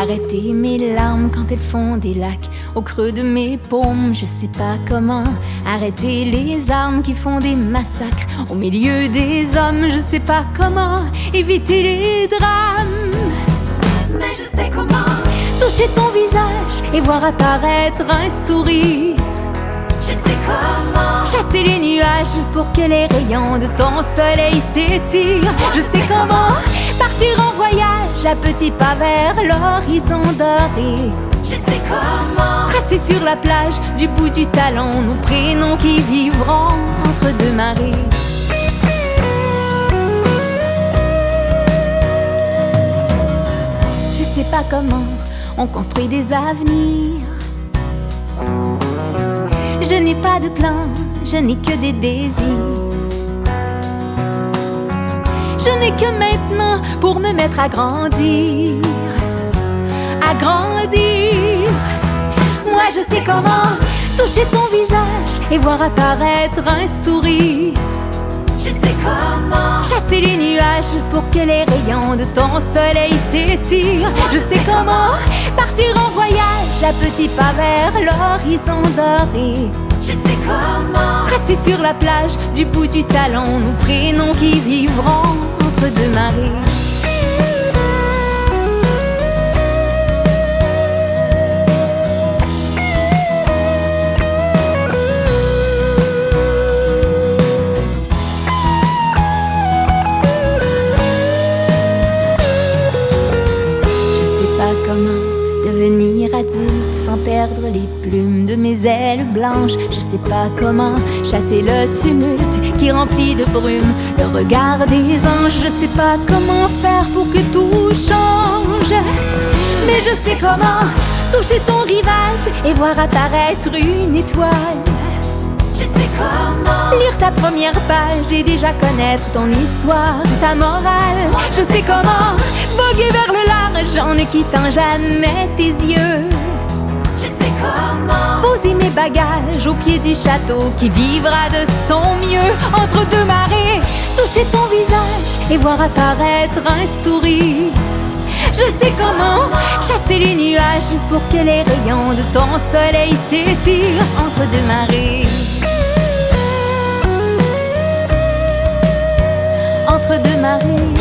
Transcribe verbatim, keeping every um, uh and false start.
Arrêter mes larmes quand elles font des lacs au creux de mes paumes, je sais pas comment. Arrêter les armes qui font des massacres au milieu des hommes, je sais pas comment. Éviter les drames, mais je sais comment. Toucher ton visage et voir apparaître un sourire, je sais comment. Chasser les nuages pour que les rayons de ton soleil s'étirent, je sais comment. Partir en voyage à petits pas vers l'horizon doré, je sais comment. Tracer sur la plage du bout du talon nos prénoms qui vivront entre deux marées. Je sais pas comment on construit des avenirs. Je n'ai pas de plan, je n'ai que des désirs. Je n'ai que maintenant pour me mettre à grandir, à grandir. Moi je sais comment toucher ton visage et voir apparaître un sourire, je sais comment. Chasser les nuages pour que les rayons de ton soleil s'étirent, je sais comment. Partir en voyage à petits pas vers l'horizon doré, je sais comment. Tracer sur la plage du bout du talon nos prénoms qui vivront entre deux marées. Comment devenir adulte sans perdre les plumes de mes ailes blanches. Je sais pas comment chasser le tumulte qui remplit de brume le regard des anges. Je sais pas comment faire pour que tout change, mais je sais comment toucher ton rivage et voir apparaître une étoile. Je sais comment lire ta première page et déjà connaître ton histoire, ta morale. Je sais comment voguer vers le large en ne quittant jamais tes yeux. Je sais comment poser mes bagages au pied du château qui vivra de son mieux entre deux marées. Toucher ton visage et voir apparaître un sourire. Je sais comment chasser les nuages pour que les rayons de ton soleil s'étirent entre deux marées. Entre deux marées.